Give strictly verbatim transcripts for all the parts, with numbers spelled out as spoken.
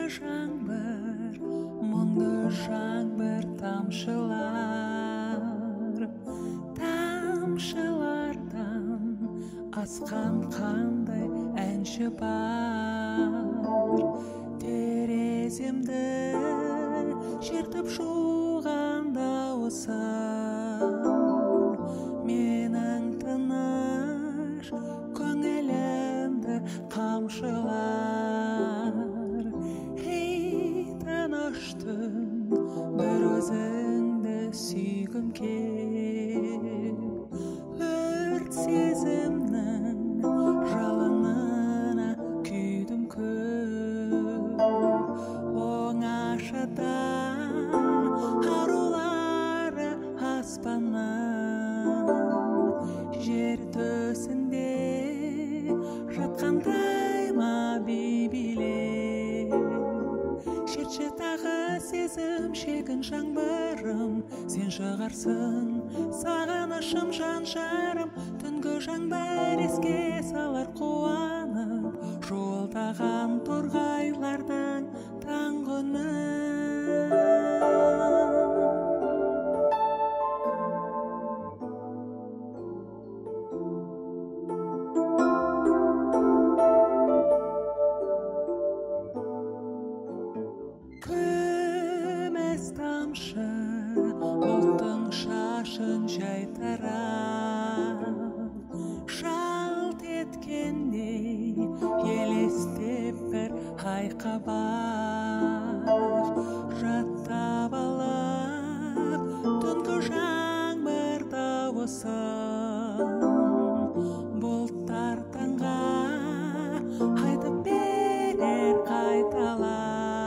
жаңбыр, мұңды жаңбыр тамшылар, тамшылардан асқан қандай әнші бар. Тереземді шертіп жуған дауысы менің тыныш көңілімді қамшылар. Ей тыныш түн, бір өзіңді сүйгім кел, өрт сезімнің жалынына күйдім көп. Оңашада арулары аспаннан, жер төсінде жатқандай ма бейбилер. Шертші тағы сезім шегін жаңбырым, сен шығарсың сағынышым жан-жарым. Түнгі жаңбыр еске салар қуанып жолдаған торғайлардың таңғыны. Күміс тамшы бұлттың шашын жайтарар, жалт еткендей елестеп бір айқабар. Жаттап алып түнгі жаңбыр дауысын, бұлттар таңға айтып берер қайталап.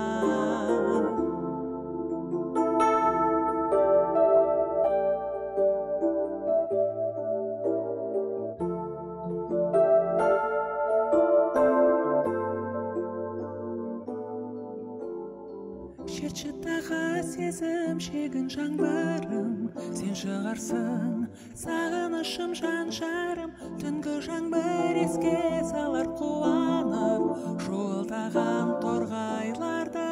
Шертші тағы сезім шегін жаңбырым, сен шығарсың сағынышым жан-жарым. Түнгі жаңбыр еске салар қуанып жолдаған торғайларды